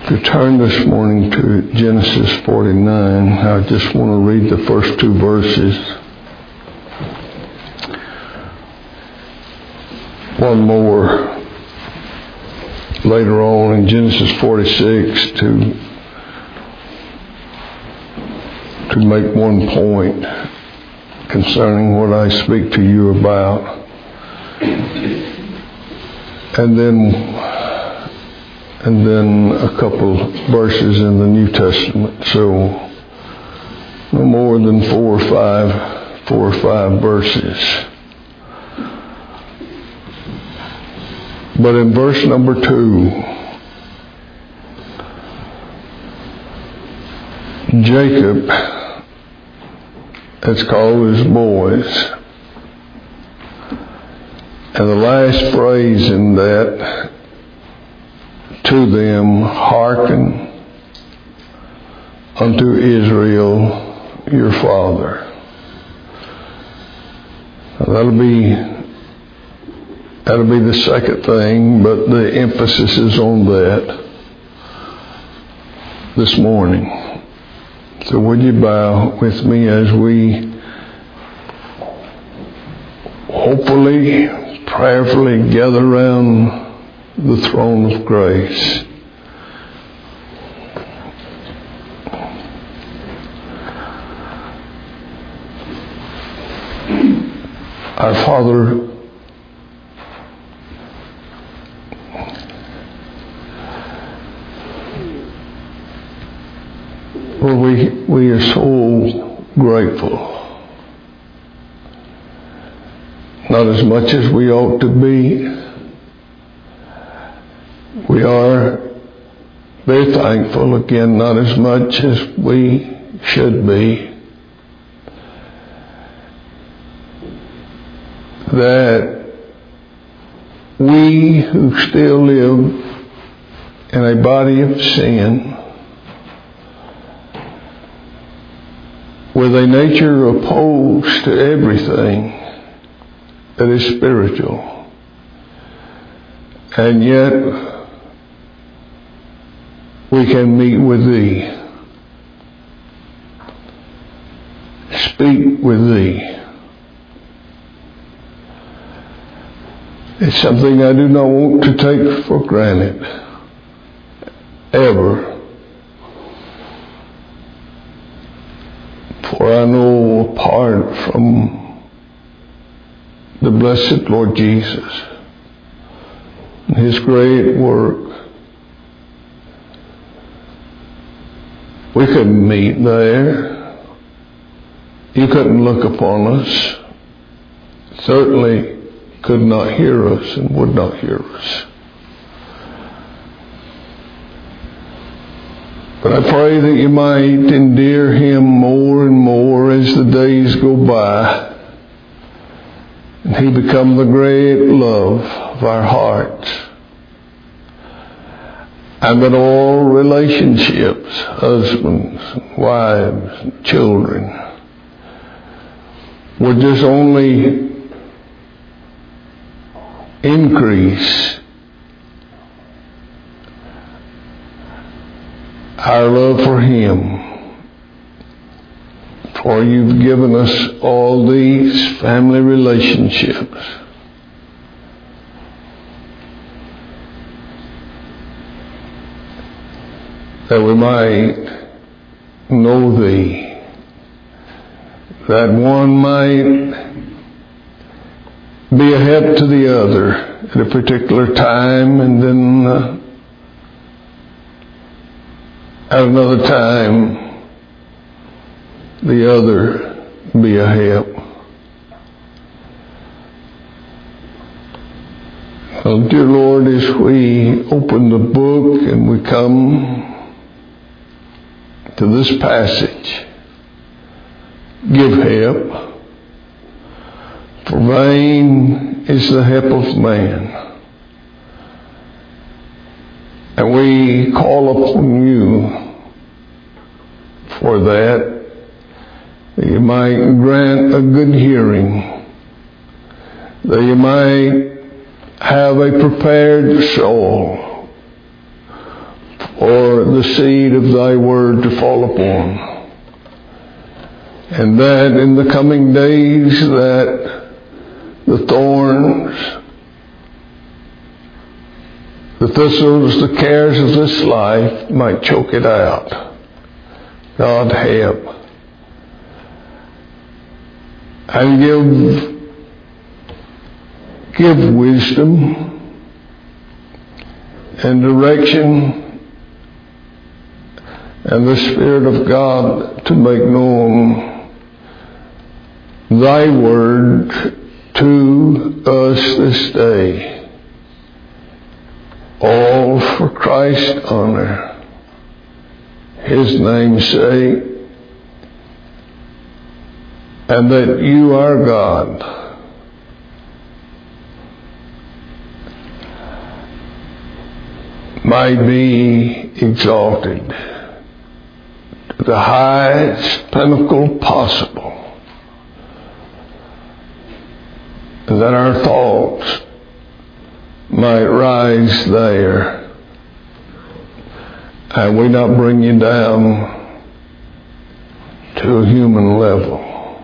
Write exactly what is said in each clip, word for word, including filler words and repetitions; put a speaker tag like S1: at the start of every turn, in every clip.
S1: To turn this morning to Genesis forty-nine, I just want to read the first two verses. One more later on in Genesis forty-six to to make one point concerning what I speak to you about. And then And then a couple verses in the New Testament. So no more than four or five, four or five verses. But in verse number two, Jacob has called his boys. And the last phrase in that, to them, hearken unto Israel your father. Now that'll be that'll be the second thing, but the emphasis is on that this morning. So would you bow with me as we hopefully, prayerfully gather around the throne of grace. Our Father, Lord, we, we are so grateful. Not as much as we ought to be. We are very thankful, again, not as much as we should be, that we who still live in a body of sin, with a nature opposed to everything that is spiritual, and yet we can meet with Thee, speak with Thee. It's something I do not want to take for granted, ever. For I know apart from the blessed Lord Jesus and His great work, we couldn't meet there. You couldn't look upon us. Certainly could not hear us and would not hear us. But I pray that you might endear Him more and more as the days go by, and He become the great love of our hearts. And that all relationships, husbands, wives, children, would just only increase our love for Him. For you've given us all these family relationships. That we might know Thee, that one might be a help to the other at a particular time, and then uh, at another time the other be a help. Well, dear Lord, as we open the book and we come to this passage, give help. For vain is the help of man. And we call upon you for that, that you might grant a good hearing, that you might have a prepared soul for the seed of thy word to fall upon. And that in the coming days that the thorns, the thistles, the cares of this life might choke it out. God help. And give, give wisdom and direction and the Spirit of God to make known thy word to us this day. All for Christ's honor, his name's sake, and that you are God. Might be exalted to the highest pinnacle possible, and that our thoughts might rise there, and we not bring you down to a human level.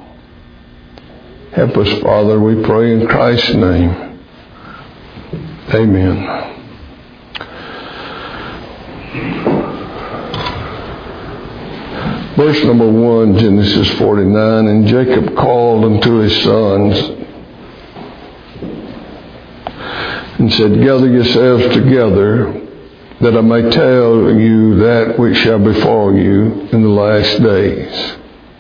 S1: Help us, Father, we pray in Christ's name. Amen. Verse number one, Genesis forty-nine, and Jacob called unto his sons and said, gather yourselves together, that I may tell you that which shall befall you in the last days.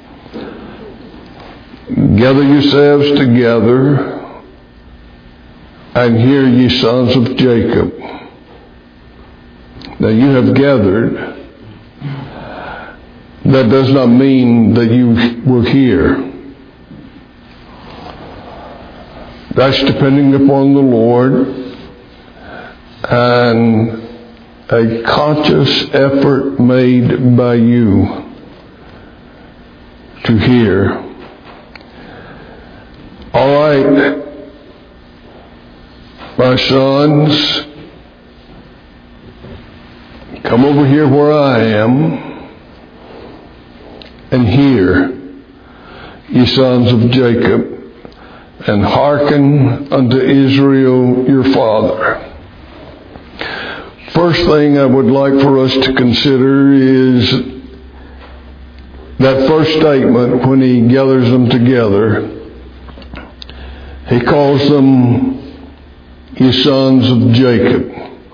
S1: Gather yourselves together, and hear ye sons of Jacob. Now you have gathered. That does not mean that you will hear. That's depending upon the Lord and a conscious effort made by you to hear. All right, my sons, come over here where I am and hear, ye sons of Jacob, and hearken unto Israel your father. First thing I would like for us to consider is that first statement when he gathers them together. He calls them ye sons of Jacob.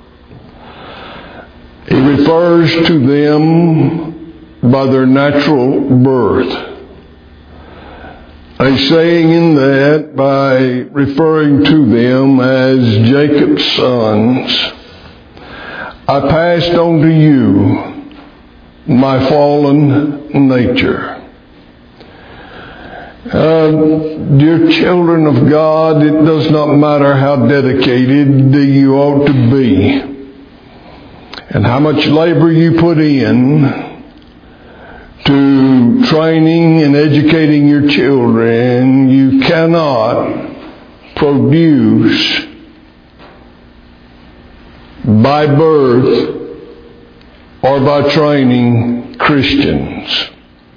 S1: He refers to them by their natural birth. He's saying in that, by referring to them as Jacob's sons, I passed on to you my fallen nature. Uh, dear children of God, it does not matter how dedicated you ought to be and how much labor you put in to training and educating your children, you cannot produce by birth or by training Christians.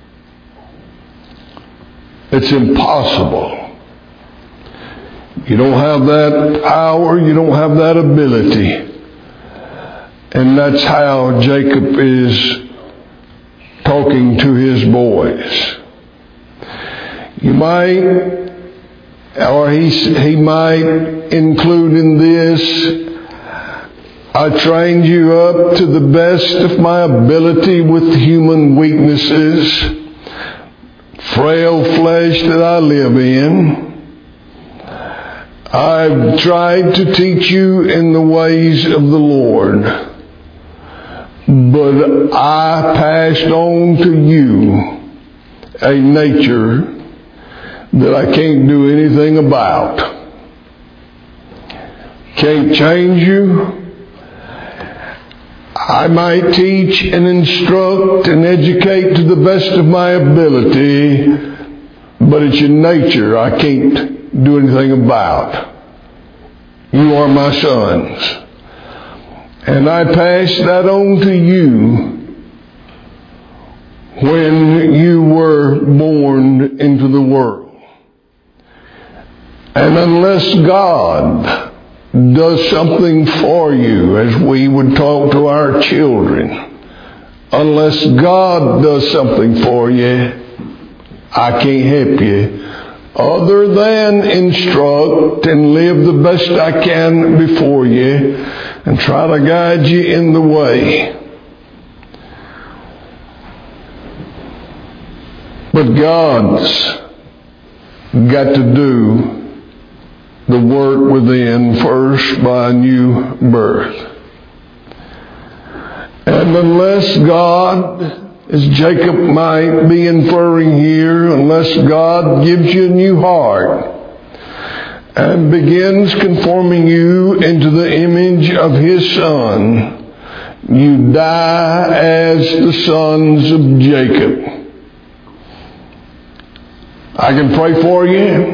S1: It's impossible. You don't have that power, you don't have that ability. And that's how Jacob is talking to his boys. You might, or he, he might include in this, I trained you up to the best of my ability with human weaknesses, frail flesh that I live in. I've tried to teach you in the ways of the Lord, but I passed on to you a nature that I can't do anything about. Can't change you. I might teach and instruct and educate to the best of my ability, but it's your nature I can't do anything about. You are my sons. And I passed that on to you when you were born into the world. And unless God does something for you, as we would talk to our children, unless God does something for you, I can't help you other than instruct and live the best I can before you and try to guide you in the way. But God's got to do the work within first by a new birth. And unless God, as Jacob might be inferring here, unless God gives you a new heart and begins conforming you into the image of His Son, you die as the sons of Jacob. I can pray for you.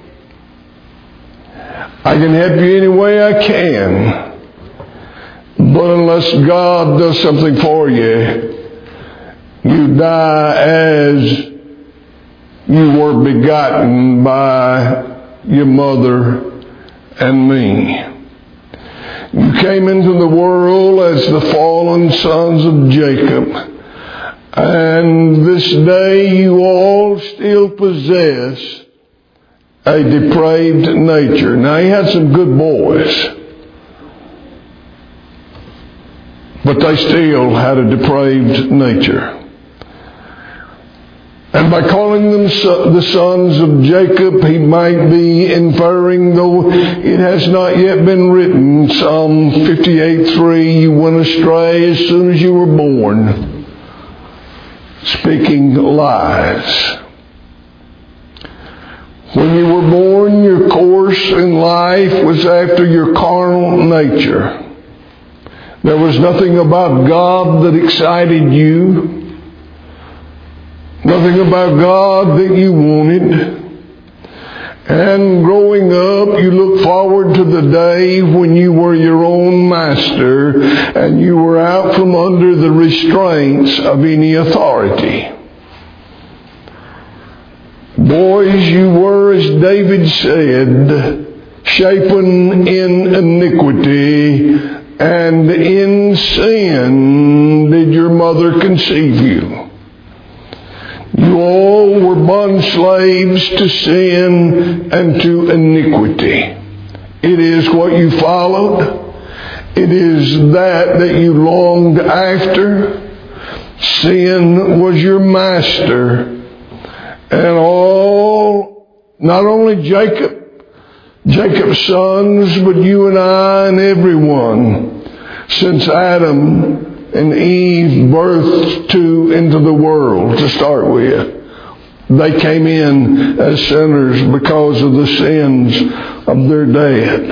S1: I can help you any way I can. But unless God does something for you, you die as you were begotten by your mother and me. You came into the world as the fallen sons of Jacob. And this day you all still possess a depraved nature. Now, he had some good boys, but they still had a depraved nature. And by calling them the sons of Jacob, he might be inferring, though it has not yet been written, Psalm fifty-eight three, you went astray as soon as you were born, speaking lies. When you were born, your course in life was after your carnal nature. There was nothing about God that excited you. Nothing about God that you wanted. And growing up, you looked forward to the day when you were your own master and you were out from under the restraints of any authority. Boys, you were, as David said, shapen in iniquity, and in sin did your mother conceive you. You all were bond slaves to sin and to iniquity. It is what you followed. It is that that you longed after. Sin was your master. And all, not only Jacob, Jacob's sons, but you and I and everyone, since Adam and Eve birthed to into the world to start with, they came in as sinners because of the sins of their dad.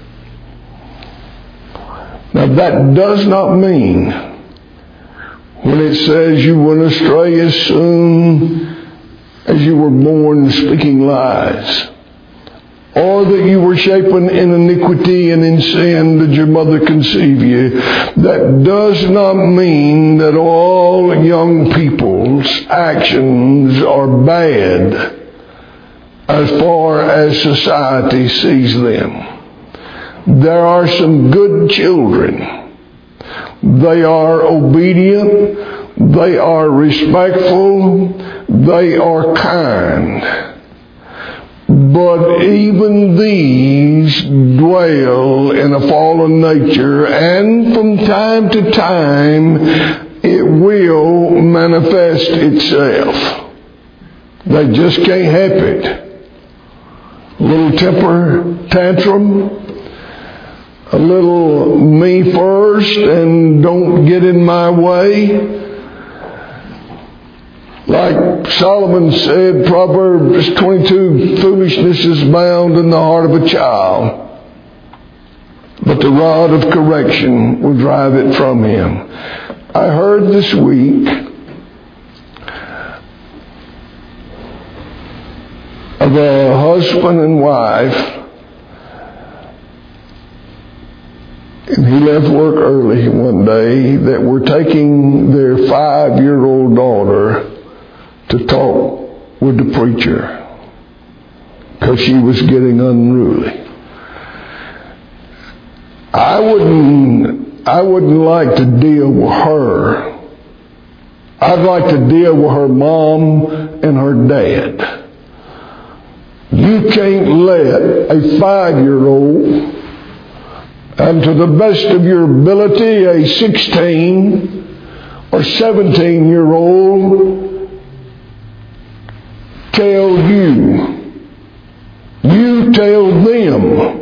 S1: Now that does not mean, when it says you went astray as soon as you were born, speaking lies, or that you were shapen in iniquity and in sin did your mother conceive you. That does not mean that all young people's actions are bad as far as society sees them. There are some good children. They are obedient. They are respectful. They are kind. But even these dwell in a fallen nature, and from time to time it will manifest itself. They just can't help it. A little temper tantrum, a little me first and don't get in my way. Like Solomon said, Proverbs twenty-two, foolishness is bound in the heart of a child, but the rod of correction will drive it from him. I heard this week of a husband and wife and he left work early one day, that were taking their five-year-old daughter to talk with the preacher because she was getting unruly. I wouldn't, I wouldn't like to deal with her. I'd like to deal with her mom and her dad. You can't let a five-year-old, and to the best of your ability, a sixteen or seventeen-year-old, tell you. You tell them.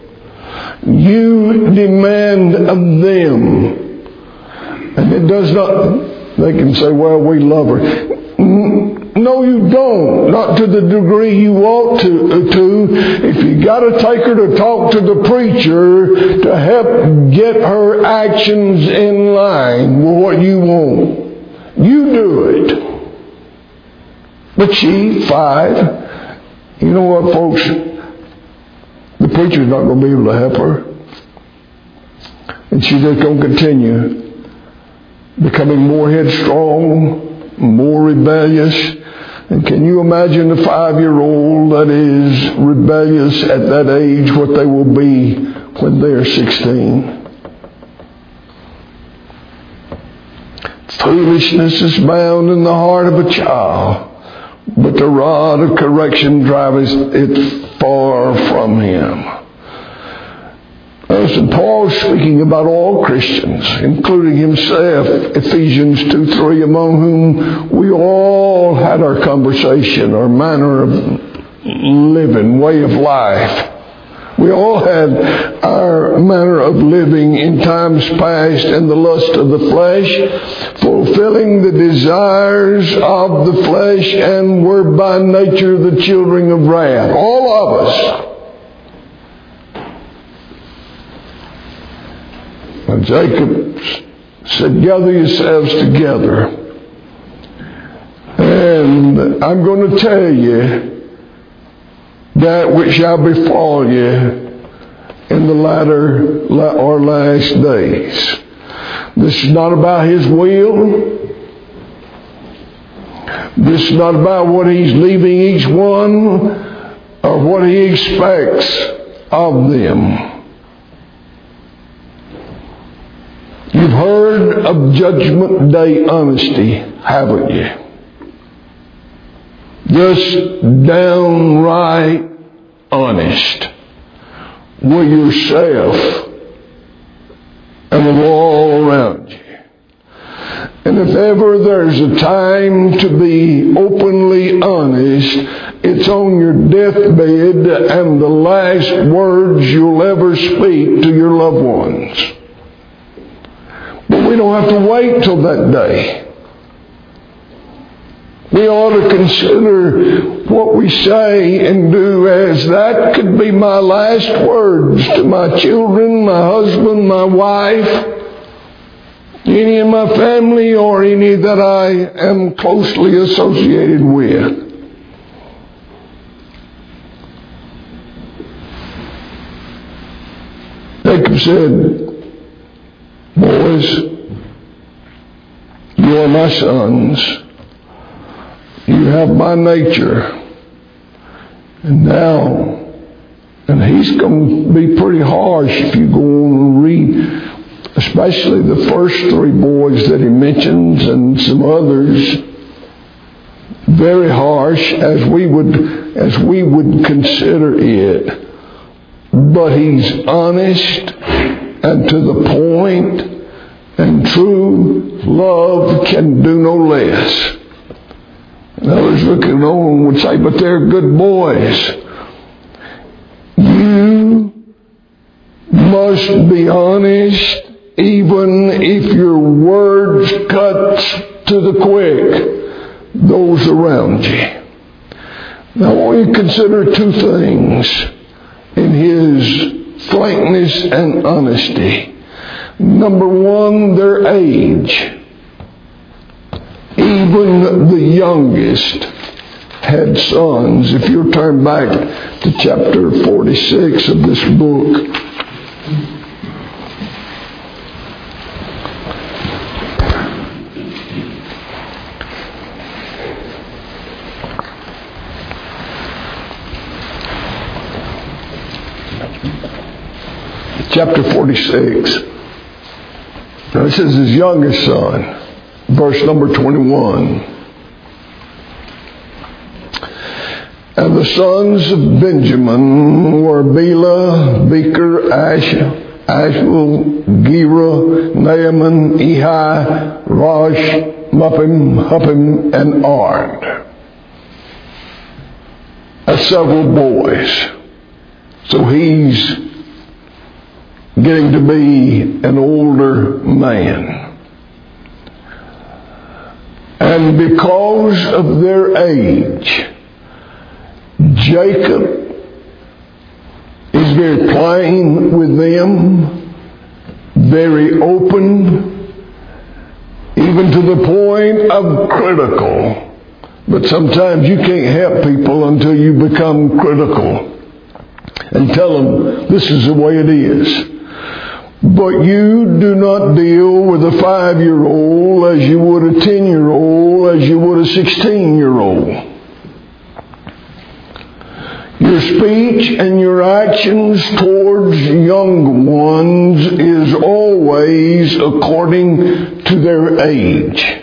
S1: You demand of them. And it does not, they can say, well, we love her. No, you don't. Not to the degree you ought to. to. If you got to take her to talk to the preacher to help get her actions in line with what you want, you do it. But she, five, you know what, folks? The preacher's not going to be able to help her. And she's just going to continue becoming more headstrong, more rebellious. And can you imagine the five-year-old that is rebellious at that age, what they will be when they're sixteen? Foolishness is bound in the heart of a child, but the rod of correction driveth it far from him. Listen, Paul's speaking about all Christians, including himself, Ephesians two three, among whom we all had our conversation, our manner of living, way of life. We all had our manner of living in times past in the lust of the flesh, fulfilling the desires of the flesh, and were by nature the children of wrath. All of us. And Jacob said, gather yourselves together. And I'm going to tell you that which shall befall you in the latter or last days. This is not about his will. This is not about what he's leaving each one or what he expects of them. You've heard of Judgment Day honesty, haven't you? Just downright honest with yourself and with all around you. And if ever there's a time to be openly honest, it's on your deathbed and the last words you'll ever speak to your loved ones. But we don't have to wait till that day. We ought to consider what we say and do as that could be my last words to my children, my husband, my wife, any of my family, or any that I am closely associated with. Jacob said, boys, you are my sons. You have my nature. And now, and he's going to be pretty harsh if you go on and read, especially the first three boys that he mentions and some others. Very harsh as we would, as we would consider it. But he's honest and to the point, and true love can do no less. And others looking on would say, but they're good boys. You must be honest even if your words cut to the quick those around you. Now I want you to consider two things in his frankness and honesty. Number one, their age. Even the youngest had sons. If you'll turn back to chapter forty-six of this book. chapter forty-six. Now this is his youngest son, verse number twenty-one. And the sons of Benjamin were Bela, Becher, Asher, Ashbel, Gera, Naaman, Ehi, Rosh, Muppim, Huppim, and Ard. That's several boys. So he's getting to be an older man. And because of their age, Jacob is very plain with them, very open, even to the point of critical. But sometimes you can't help people until you become critical and tell them this is the way it is. But you do not deal with a five-year-old as you would a ten-year-old, as you would a sixteen-year-old. Your speech and your actions towards young ones is always according to their age.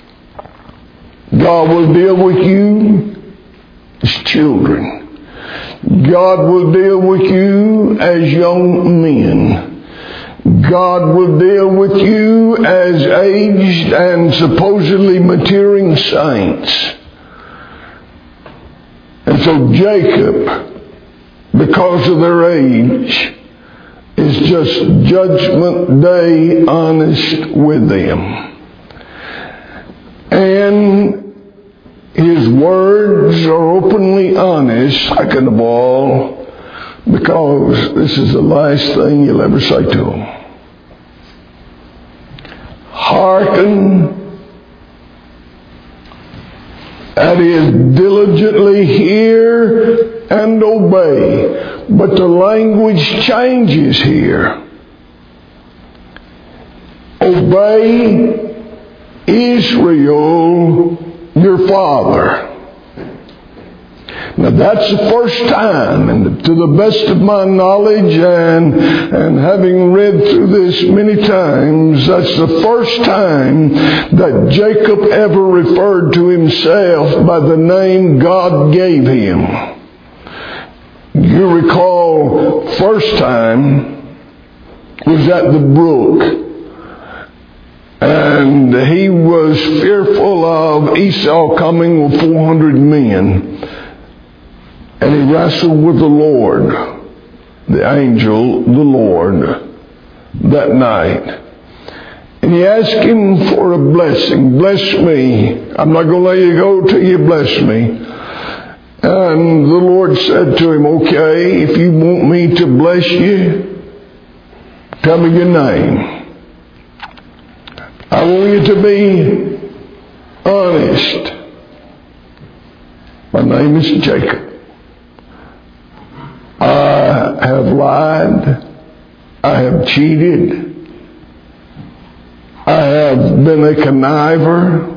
S1: God will deal with you as children. God will deal with you as young men. God will deal with you as aged and supposedly maturing saints. And so Jacob, because of their age, is just judgment day honest with them. And his words are openly honest, second of all, because this is the last thing you'll ever say to him. Hearken, that is, diligently hear and obey. But the language changes here. Obey Israel, your father. Now that's the first time, and to the best of my knowledge and, and having read through this many times, that's the first time that Jacob ever referred to himself by the name God gave him. You recall, first time was at the brook. And he was fearful of Esau coming with four hundred men. And he wrestled with the Lord, the angel, the Lord, that night. And he asked him for a blessing. Bless me. I'm not going to let you go till you bless me. And the Lord said to him, okay, if you want me to bless you, tell me your name. I want you to be honest. My name is Jacob. I have lied. I have cheated. I have been a conniver.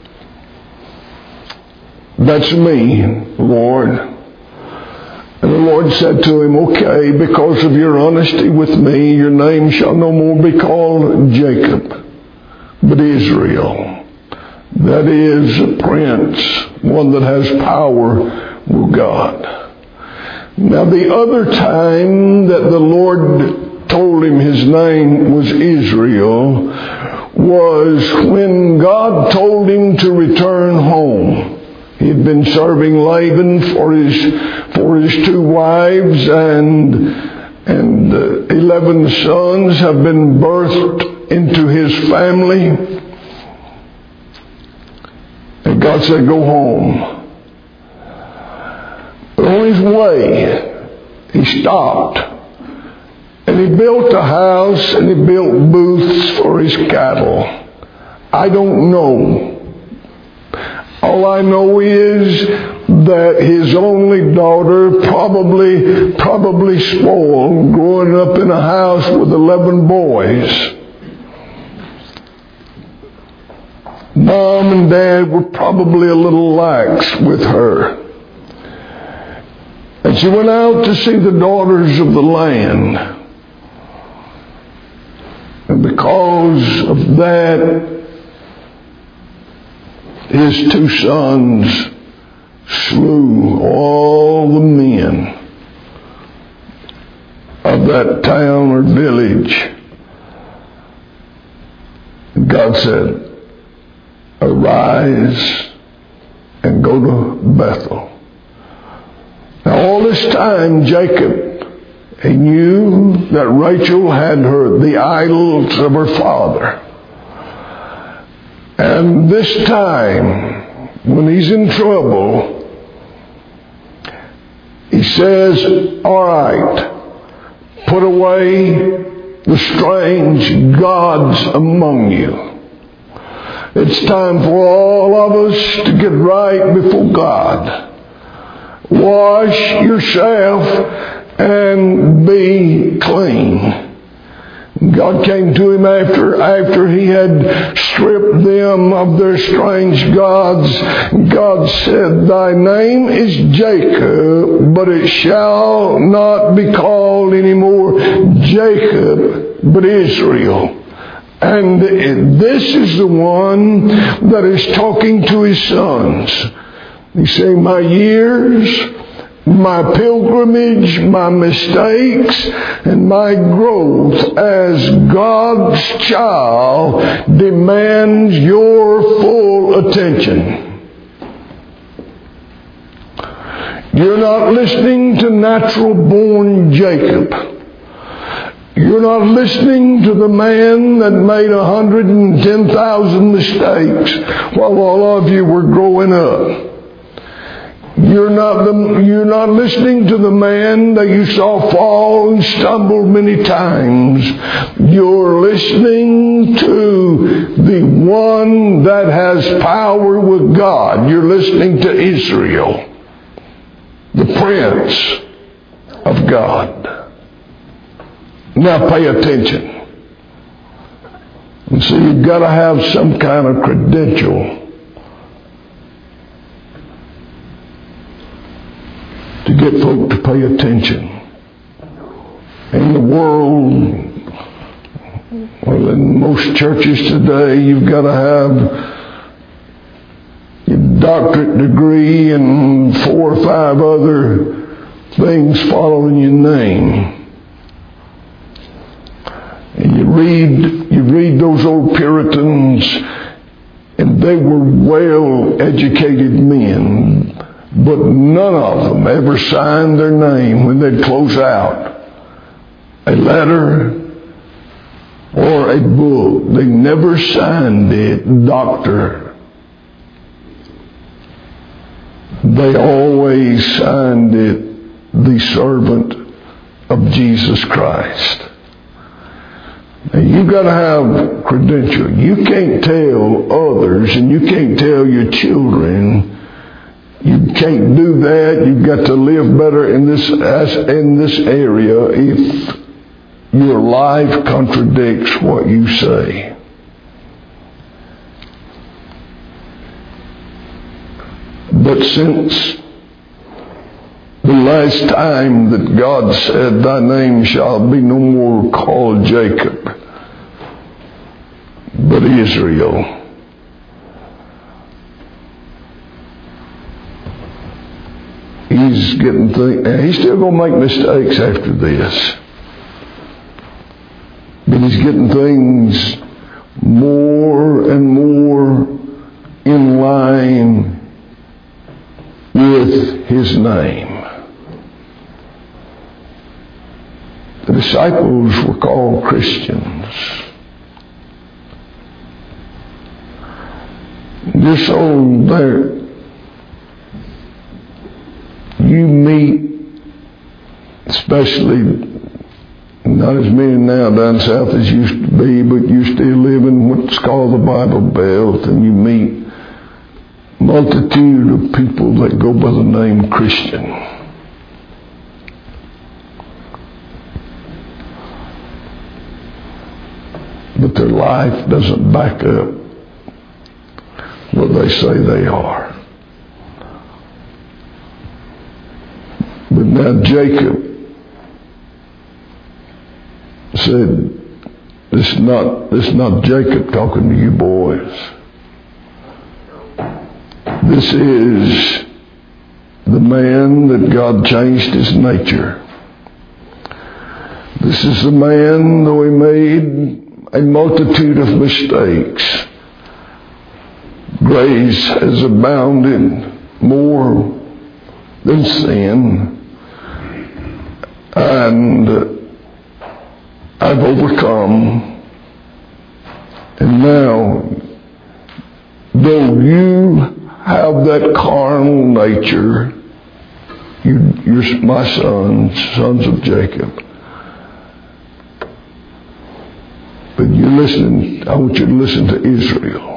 S1: That's me, Lord. And the Lord said to him, okay, because of your honesty with me, your name shall no more be called Jacob, but Israel. That is a prince, one that has power with God. Now the other time that the Lord told him his name was Israel was when God told him to return home. He had been serving Laban for his for his two wives, and and uh, eleven sons have been birthed into his family. And God said, go home. But on his way, he stopped. And he built a house and he built booths for his cattle. I don't know. All I know is that his only daughter, probably, probably spoiled, growing up in a house with eleven boys. Mom and Dad were probably a little lax with her. And she went out to see the daughters of the land. And because of that, his two sons slew all the men of that town or village. And God said, arise and go to Bethel. Now all this time, Jacob, he knew that Rachel had her the idols of her father. And this time, when he's in trouble, he says, all right, put away the strange gods among you. It's time for all of us to get right before God. Wash yourself and be clean. God came to him after after he had stripped them of their strange gods. God said, thy name is Jacob, but it shall not be called anymore Jacob, but Israel. And this is the one that is talking to his sons. He say, my years, my pilgrimage, my mistakes, and my growth as God's child demands your full attention. You're not listening to natural-born Jacob. You're not listening to the man that made one hundred ten thousand mistakes while all of you were growing up. You're not the, you're not listening to the man that you saw fall and stumble many times. You're listening to the one that has power with God. You're listening to Israel, the Prince of God. Now pay attention. And so you've got to have some kind of credential to get folk to pay attention. In the world, well, in most churches today, you've got to have your doctorate degree and four or five other things following your name. And you read, you read those old Puritans, and they were well-educated men, but none of them ever signed their name when they'd close out a letter or a book. They never signed it, doctor. They always signed it, the servant of Jesus Christ. Now, you've got to have credential. You can't tell others, and you can't tell your children. You can't do that. You've got to live better in this in this area if your life contradicts what you say. But since the last time that God said, thy name shall be no more called Jacob, but Israel. He's getting things, and he's still going to make mistakes after this. But he's getting things more and more in line with his name. The disciples were called Christians. This old there, you meet, especially not as many now down south as used to be, but you still live in what's called the Bible Belt, and you meet multitude of people that go by the name Christian. But their life doesn't back up what they say they are. But now Jacob said, This is not, this is not Jacob talking to you boys. This is the man that God changed his nature. This is the man, though he made a multitude of mistakes, grace has abounded more than sin, and I've overcome. And now, though you have that carnal nature, you, you're my sons, sons of Jacob. But you listen, I want you to listen to Israel.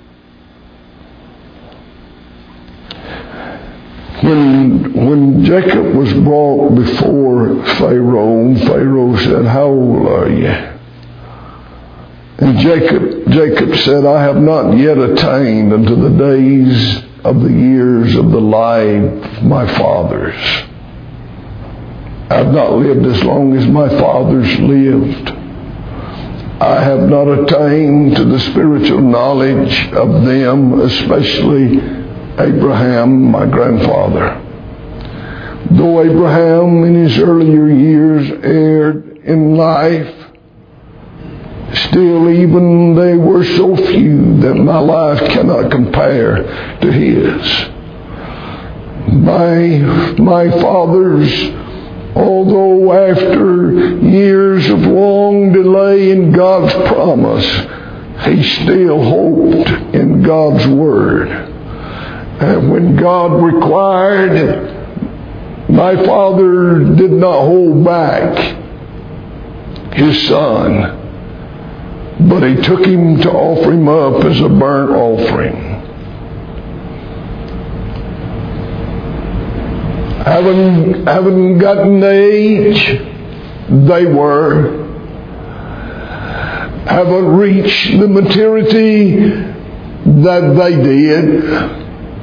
S1: When, when Jacob was brought before Pharaoh, Pharaoh said, "How old are you?" And Jacob, Jacob said, "I have not yet attained unto the days of the years of the life of my fathers. I have not lived as long as my fathers lived. I have not attained to the spiritual knowledge of them, especially Abraham, my grandfather. Though Abraham in his earlier years erred in life, still even they were so few that my life cannot compare to his. My, my fathers, although after years of long delay in God's promise, he still hoped in God's word. And when God required, my father did not hold back his son, but he took him to offer him up as a burnt offering. Having, having gotten the age they were, haven't reached the maturity that they did.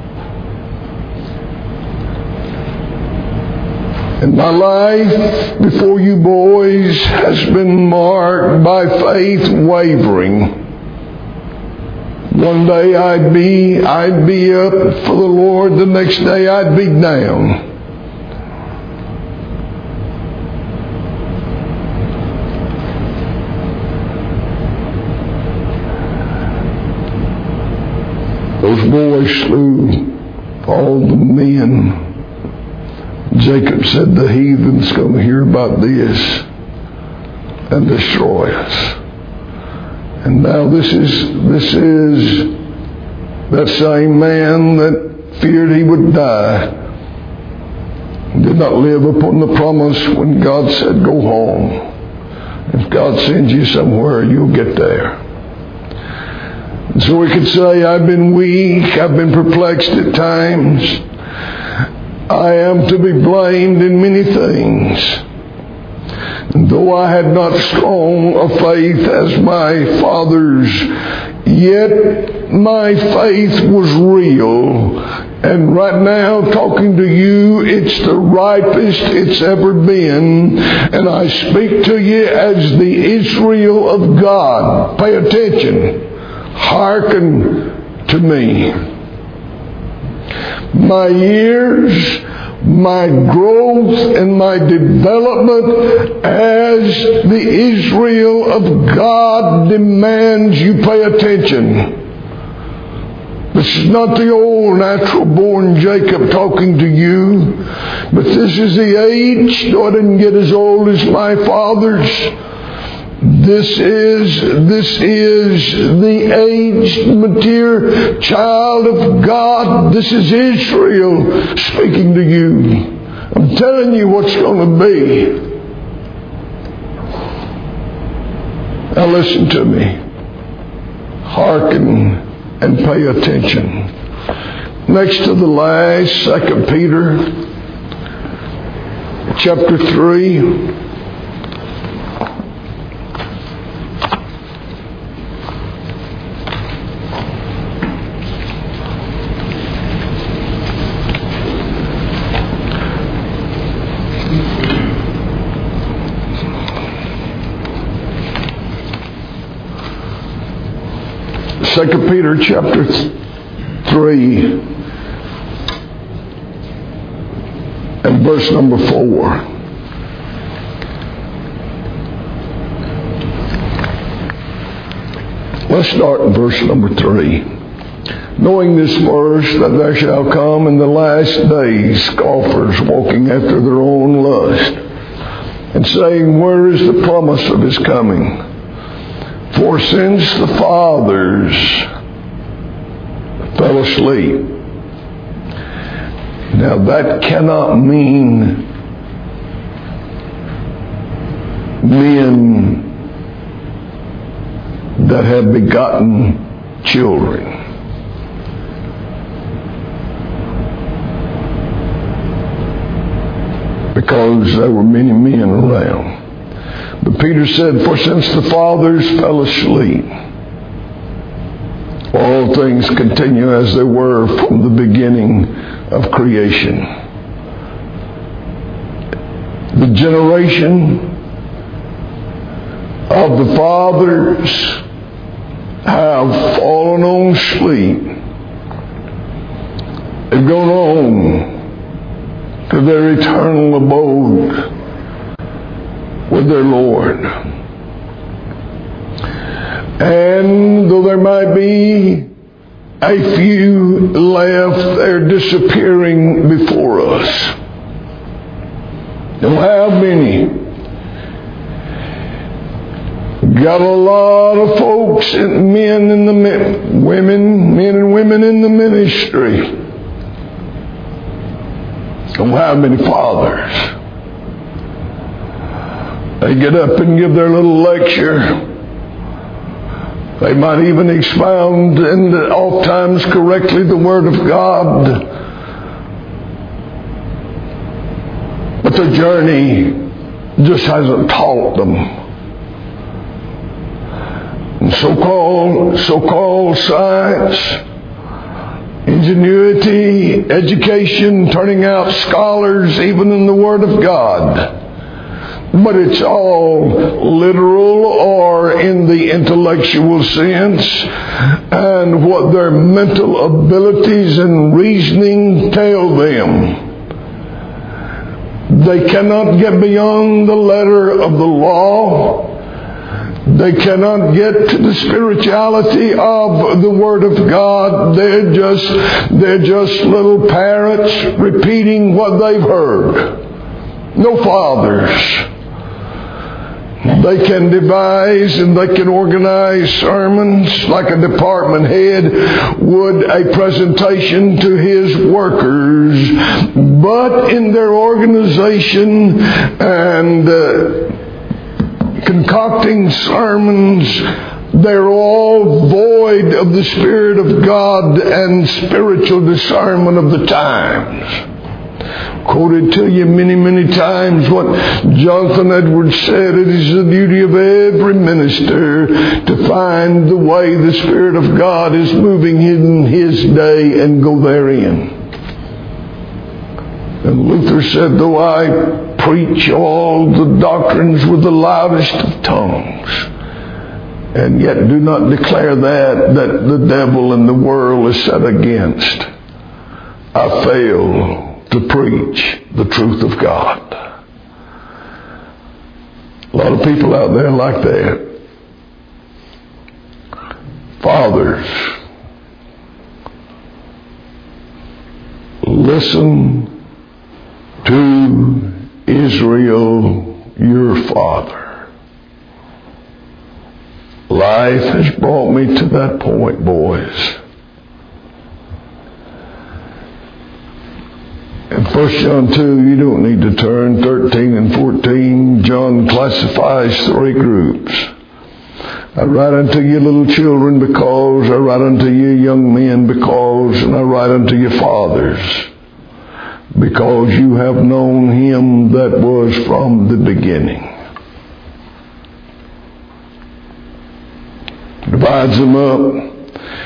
S1: And my life before you boys has been marked by faith wavering. One day I'd be, I'd be up for the Lord, the next day I'd be down. Those boys slew all the men. Jacob said, the heathen's going to hear about this and destroy us. And now this is this is that same man that feared he would die, did not live upon the promise when God said, go home. If God sends you somewhere, you'll get there. And so we could say, I've been weak, I've been perplexed at times. I am to be blamed in many things. And though I had not strong a faith as my fathers, yet my faith was real. And right now, talking to you, it's the ripest it's ever been. And I speak to you as the Israel of God. Pay attention. Hearken to me. My years, my growth, and my development as the Israel of God demands you pay attention. This is not the old natural-born Jacob talking to you, but this is the age, though I didn't get as old as my fathers. This is, this is the aged, mature child of God. This is Israel speaking to you. I'm telling you what's going to be. Now listen to me. Hearken and pay attention. Next to the last, Second Peter, chapter three. Second Peter chapter three and verse number four. Let's start in verse number three. Knowing this first, that there shall come in the last days scoffers walking after their own lust, and saying, where is the promise of his coming? For since the fathers fell asleep. Now that cannot mean men that have begotten children. Because there were many men around. But Peter said, for since the fathers fell asleep, all things continue as they were from the beginning of creation. The generation of the fathers have fallen on sleep. They've gone on to their eternal abode with their Lord. And though there might be a few left, they're disappearing before us. And how many? Got a lot of folks, and men in the women, men and women in the ministry. And how many fathers? They get up and give their little lecture. They might even expound, and oft times correctly, the Word of God. But the journey just hasn't taught them. And so-called, so-called science, ingenuity, education, turning out scholars even in the Word of God. But it's all literal or in the intellectual sense, and what their mental abilities and reasoning tell them. They cannot get beyond the letter of the law. They cannot get to the spirituality of the Word of God. They're just, they're just little parrots repeating what they've heard. No fathers. They can devise and they can organize sermons like a department head would a presentation to his workers. But in their organization and uh, concocting sermons, they're all void of the Spirit of God and spiritual discernment of the times. Quoted to you many, many times what Jonathan Edwards said. It is the duty of every minister to find the way the Spirit of God is moving in his day and go therein. And Luther said, though I preach all the doctrines with the loudest of tongues, and yet do not declare that, that the devil and the world is set against, I fail to preach the truth of God. A lot of people out there like that. Fathers, listen to Israel, your father. Life has brought me to that point, boys. In First John two, you don't need to turn. thirteen and fourteen, John classifies three groups. I write unto you little children because, I write unto you young men because, and I write unto you fathers because you have known him that was from the beginning. Divides them up.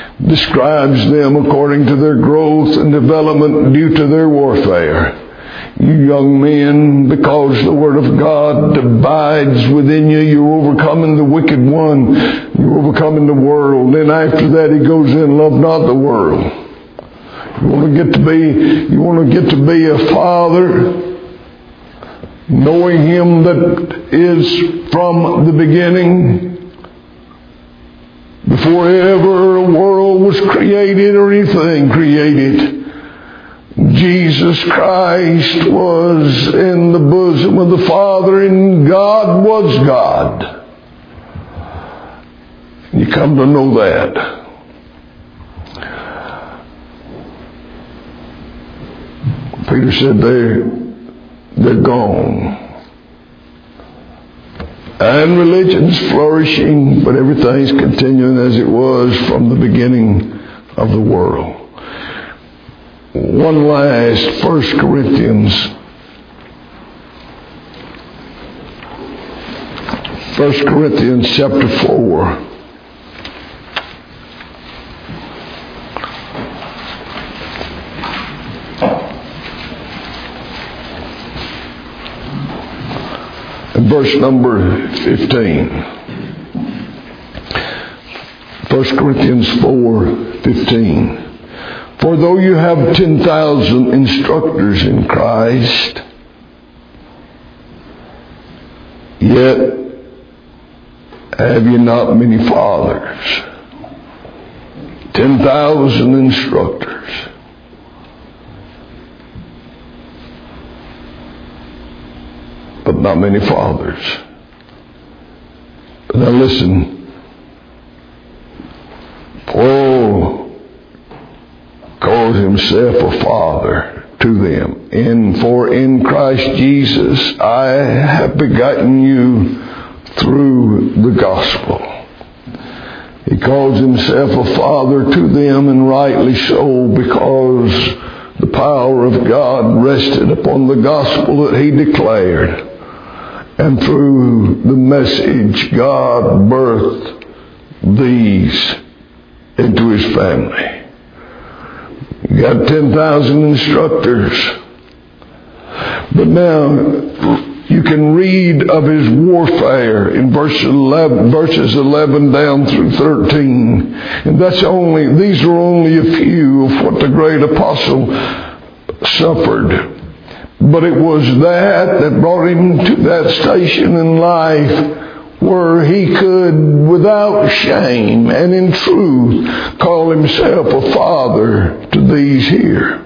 S1: Describes them according to their growth and development due to their warfare. You young men, because the Word of God abides within you, you're overcoming the wicked one. You're overcoming the world. Then after that he goes in, love not the world. You want to get to be, you want to get to be a father, knowing Him that is from the beginning, before ever a world was created or anything created. Jesus Christ was in the bosom of the Father, and God was God. You come to know that. Peter said they're, they're gone. And religion's flourishing, but everything's continuing as it was from the beginning of the world. One last, First Corinthians. First Corinthians chapter four. And verse number fifteen. First Corinthians four fifteen. For though you have ten thousand instructors in Christ, yet have you not many fathers. Ten thousand instructors. But not many fathers. Now listen. Paul calls himself a father to them. And for in Christ Jesus I have begotten you through the gospel. He calls himself a father to them, and rightly so, because the power of God rested upon the gospel that he declared. And through the message, God birthed these into His family. You got ten thousand instructors. But now, you can read of his warfare in verse eleven, verses eleven down through thirteen. And that's only, these are only a few of what the great apostle suffered. But it was that that brought him to that station in life where he could, without shame and in truth, call himself a father to these here.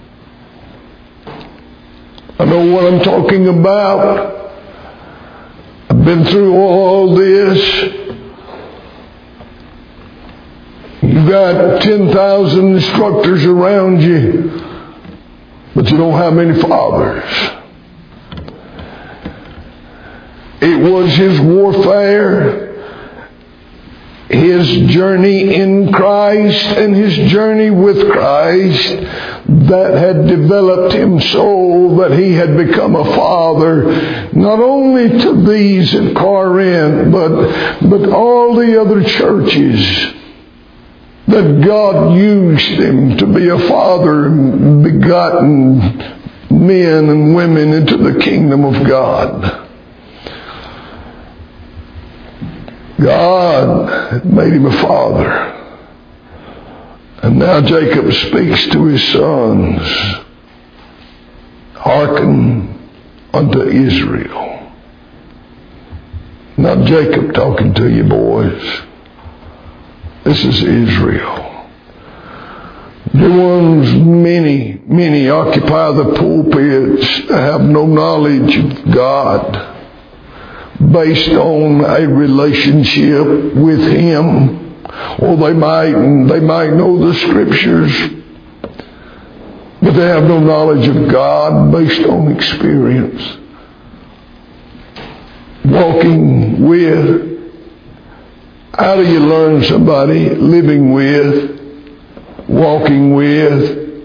S1: I know what I'm talking about. I've been through all this. You've got ten thousand instructors around you, but you don't have many fathers. It was his warfare, his journey in Christ and his journey with Christ that had developed him so that he had become a father, not only to these at Corinth, but, but all the other churches that God used him to be a father and begotten men and women into the kingdom of God. God had made him a father. And now Jacob speaks to his sons, hearken unto Israel. Not Jacob talking to you, boys. This is Israel. There ones, many, many occupy the pulpits that have no knowledge of God, based on a relationship with Him. Or they might, they might know the Scriptures, but they have no knowledge of God based on experience. Walking with. How do you learn somebody? Living with, walking with.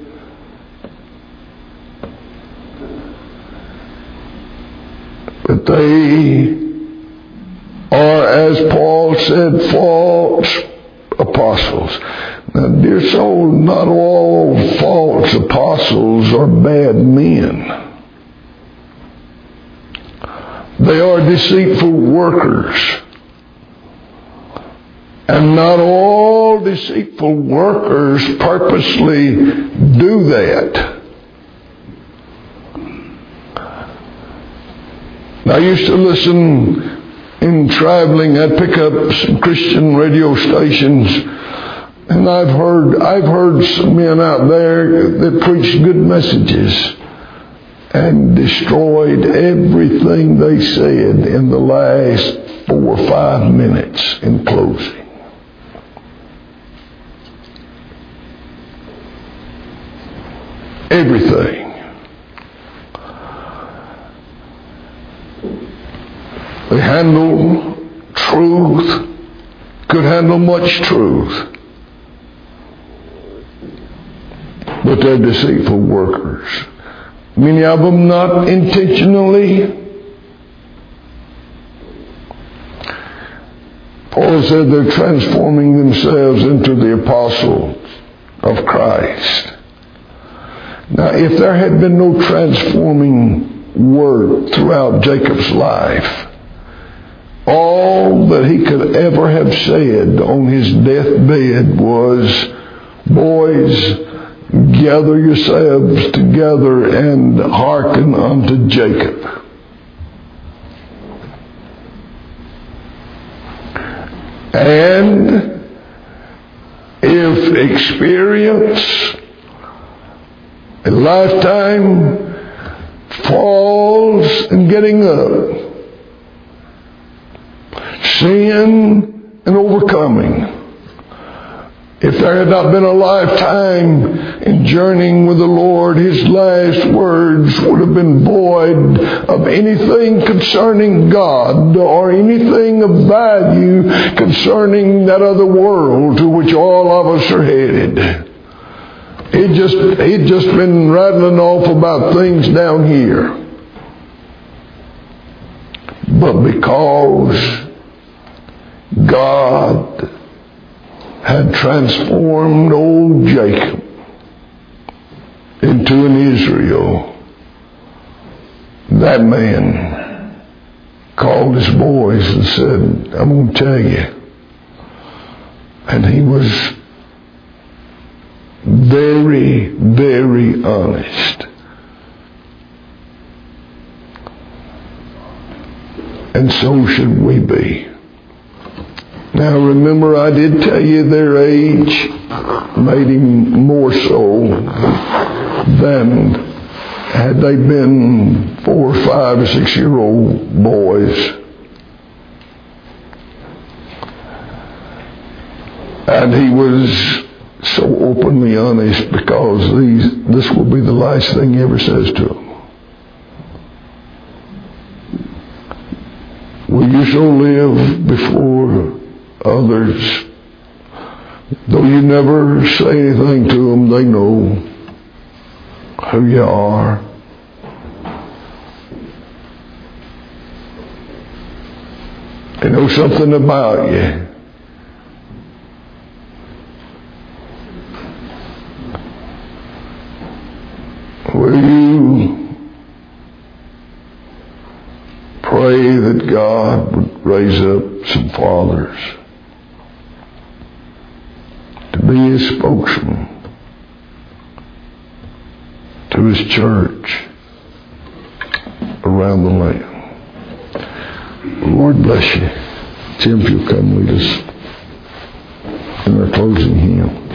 S1: But they are, as Paul said, false apostles. Now, dear soul, not all false apostles are bad men. They are deceitful workers. And not all deceitful workers purposely do that. I used to listen in traveling. I'd pick up some Christian radio stations, and I've heard I've heard some men out there that preached good messages and destroyed everything they said in the last four or five minutes in closing. Everything. They handle truth, could handle much truth, but they're deceitful workers. Many of them not intentionally. Paul said they're transforming themselves into the apostles of Christ. Now, if there had been no transforming work throughout Jacob's life, all that he could ever have said on his deathbed was, boys, gather yourselves together and hearken unto Jacob. And if experience, a lifetime, falls in getting up, sin and overcoming, if there had not been a lifetime in journeying with the Lord, his last words would have been void of anything concerning God or anything of value concerning that other world to which all of us are headed. He'd just, he'd just been rattling off about things down here. But because God had transformed old Jacob into an Israel, that man called his boys and said, I'm going to tell you. And he was very, very honest. And so should we be. Now remember, I did tell you their age made him more so than had they been four or five or six year old boys. And he was so openly honest because these, this will be the last thing he ever says to them. Will you so live before others? Though you never say anything to them, they know who you are. They know something about you. Will you pray that God would raise up some fathers to be his spokesman to his church around the land? Lord bless you. Tim, if you'll come lead us in our closing hymn.